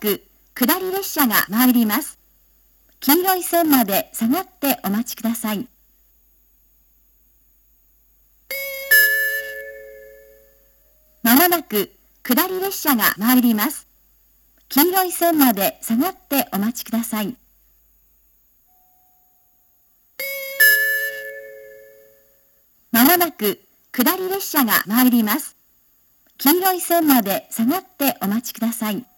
く下り列車が参ります。黄色い線まで下がってお待ちください。まもなく下り列車が参ります。黄色い線まで下がってお待ちください。まもなく下り列車が参ります。黄色い線まで下がってお待ちください。